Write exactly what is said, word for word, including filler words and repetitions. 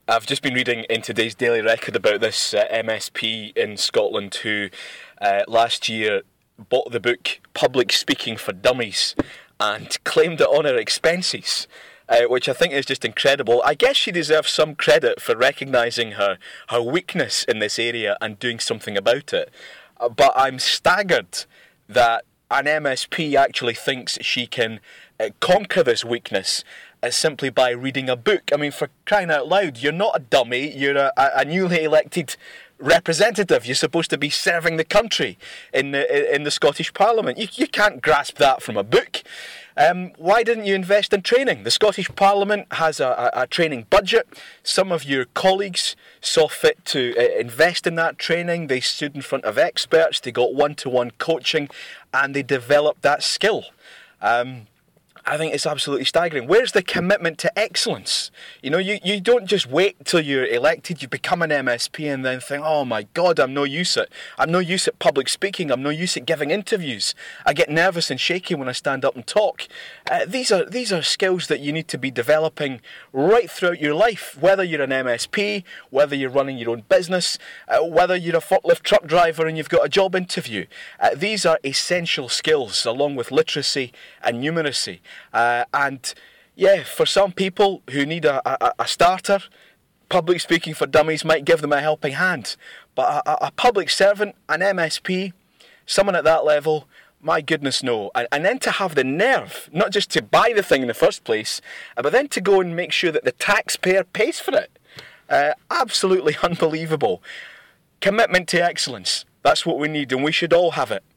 I've just been reading in today's Daily Record about this uh, M S P in Scotland who uh, last year bought the book Public Speaking for Dummies and claimed it on her expenses, uh, which I think is just incredible. I guess she deserves some credit for recognising her, her weakness in this area and doing something about it. Uh, but I'm staggered that an M S P actually thinks she can uh, conquer this weakness uh, simply by reading a book. I mean, for crying out loud, you're not a dummy, you're a, a newly elected representative. You're supposed to be serving the country in the, in the Scottish Parliament. You, you can't grasp that from a book. Um, why didn't you invest in training? The Scottish Parliament has a, a, a training budget. Some of your colleagues saw fit to uh, invest in that training. They stood in front of experts, they got one-to-one coaching, and they developed that skill. Um, I think it's absolutely staggering. Where's the commitment to excellence? You know, you, you don't just wait till you're elected, you become an M S P and then think, oh my God, I'm no use at I'm no use at public speaking, I'm no use at giving interviews. I get nervous and shaky when I stand up and talk. Uh, these are these are skills that you need to be developing right throughout your life, whether you're an M S P, whether you're running your own business, uh, whether you're a forklift truck driver and you've got a job interview. Uh, these are essential skills, along with literacy and numeracy. Uh, and yeah, for some people who need a, a, a starter, Public Speaking for Dummies might give them a helping hand. But a, a public servant, an M S P, someone at that level, my goodness no. And, and then to have the nerve, not just to buy the thing in the first place, but then to go and make sure that the taxpayer pays for it. Uh, absolutely unbelievable. Commitment to excellence. That's what we need, and we should all have it.